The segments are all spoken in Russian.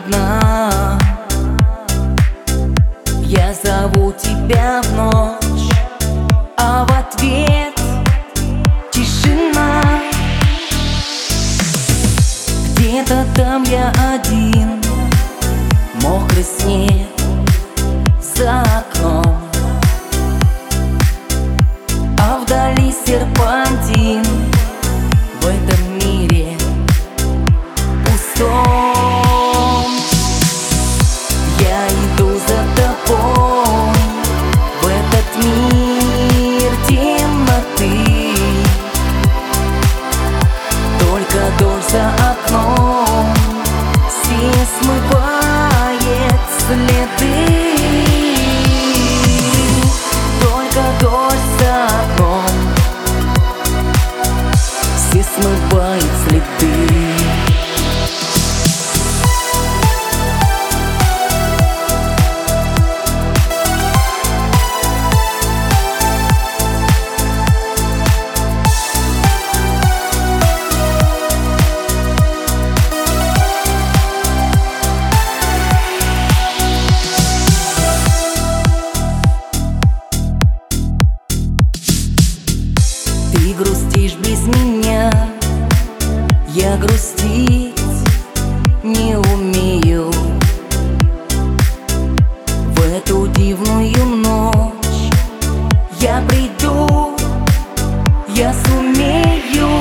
одна. Я зову тебя в ночь, а в ответ тишина. Где-то там я один, мокрый снег за окном, а вдали серпантин в этом мире пустом. Я иду за тобой в этот мир темноты. Только дождь за окном все смывает следы. Только дождь за окном все смывает следы. Ты грустишь без меня, я грустить не умею. В эту дивную ночь я приду, я сумею.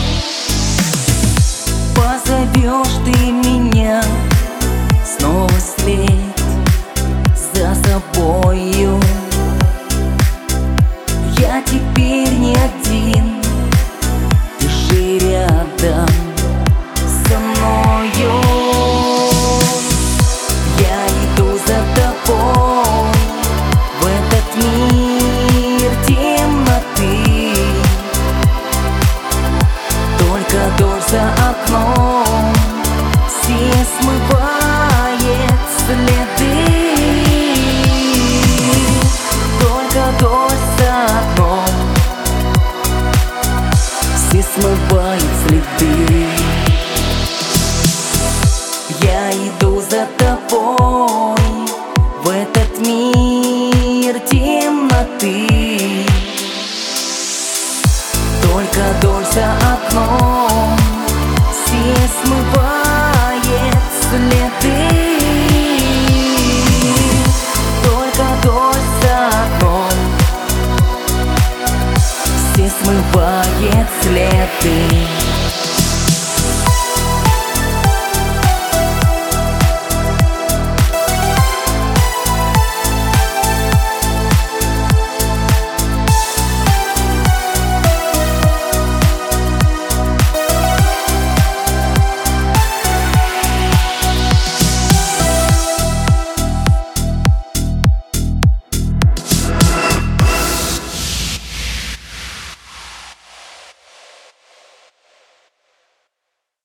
Позовешь ты меня снова вслед за собою. Я теперь не один, ты же рядом со мною. Я иду за тобой в этот мир темноты. Только дождь за окном все смывает следы. Только дождь за окном все смывает следы. Я иду за тобой в этот мир темноты. Только дождь за окном все смывает следы. Только дождь за окном все смывает следы.